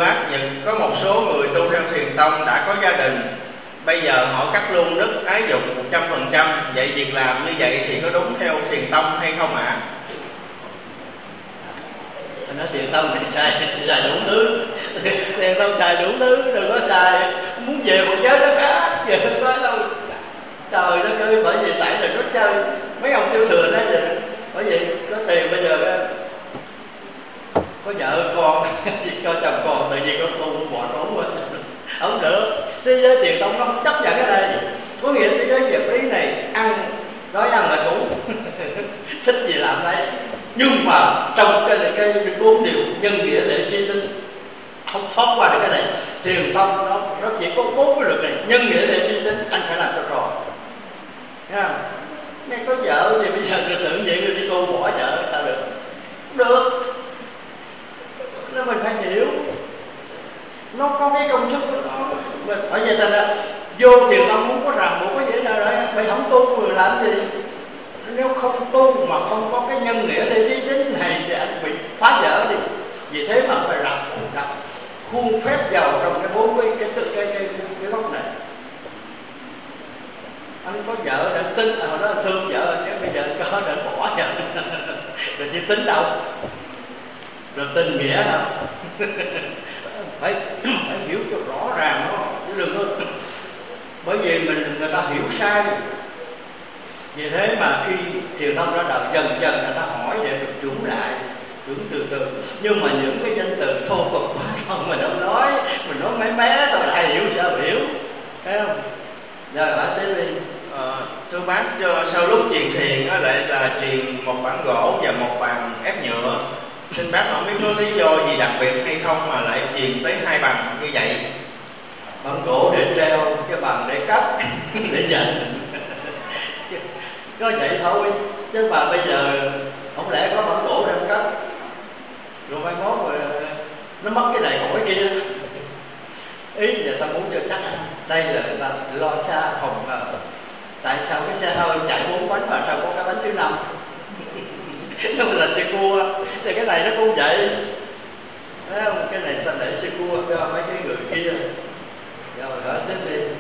bác, có một số người tu theo Thiền Tông đã có gia đình, bây giờ họ cắt luôn đức ái dục 100%. Vậy việc làm như vậy thì có đúng theo Thiền Tông hay không ạ? Nói Thiền Tông thì xài đủ thứ. Thiền Tông xài đủ thứ, đừng có xài muốn về một giới nó khác. Giờ không có đâu. Trời đất ơi, bởi vì tại là nó chơi mấy ông tiêu thừa nói vậy. Bởi vì có tiền bây giờ có vợ con chỉ cho chồng con, tự nhiên có tu bỏ trốn quá không được. Thế giới Thiền Tông nó không chấp nhận cái này. Có nghĩa thế giới vật lý này ăn đói ăn là cũng thích gì làm đấy, nhưng mà trong cái 4 điều nhân nghĩa lễ trí tính không thoát qua được cái này. Thiền Tông nó chỉ có 4 cái luật này: nhân nghĩa lễ trí tính, anh phải làm cho tròn. Nghe không? Nghe có vợ thì bây giờ tự nhiên người đi tu bỏ vợ sao được? Không được. Nên mình phải hiểu nó có cái công thức của nó. Mình phải vậy thành ra vô Thiền Tông muốn có ràng buộc cái gì nào đấy, mày không tu rồi làm gì? Nếu không tu mà không có cái nhân nghĩa lễ trí tính này thì anh bị phá vỡ đi. Vì thế mà phải đặt khuôn phép vào trong cái 4 cái góc này. Anh có vợ để tính, hồi đó thương vợ, nếu bây giờ có để bỏ vợ rồi chỉ tính đâu, rồi tình nghĩa đâu. phải hiểu cho rõ ràng đó, chứ đừng có, bởi vì người ta hiểu sai. Vì thế mà khi Thiền Tông ra đời, dần dần người ta hỏi để được chuẩn lại, chuẩn từ từ. Nhưng mà những cái danh từ thô tục quá không mình không nói, mình nói mấy mé thôi ai hiểu sao hiểu, thấy không? Rồi bạn tiếp đi. Thưa bác, sau lúc truyền thiền lại là truyền một bản gỗ và một bàn ép nhựa. Xin bác không biết có lý do gì đặc biệt hay không mà lại truyền tới 2 bàn như vậy? Bàn gỗ để treo, cái bàn để cắt để dành. Có vậy thôi, chứ mà bây giờ không lẽ có bản gỗ đem cắt rồi mai mốt rồi nó mất cái này khỏi kia. Ý người ta muốn cho chắc đây là người ta lo xa phòng ngờ. Tại sao cái xe hơi chạy 4 bánh mà sao có cái bánh thứ 5? Nó là xe cua, thì cái này nó cũng vậy, thấy không? Cái này sao để xe cua cho mấy cái người kia. Rồi tiếp đi.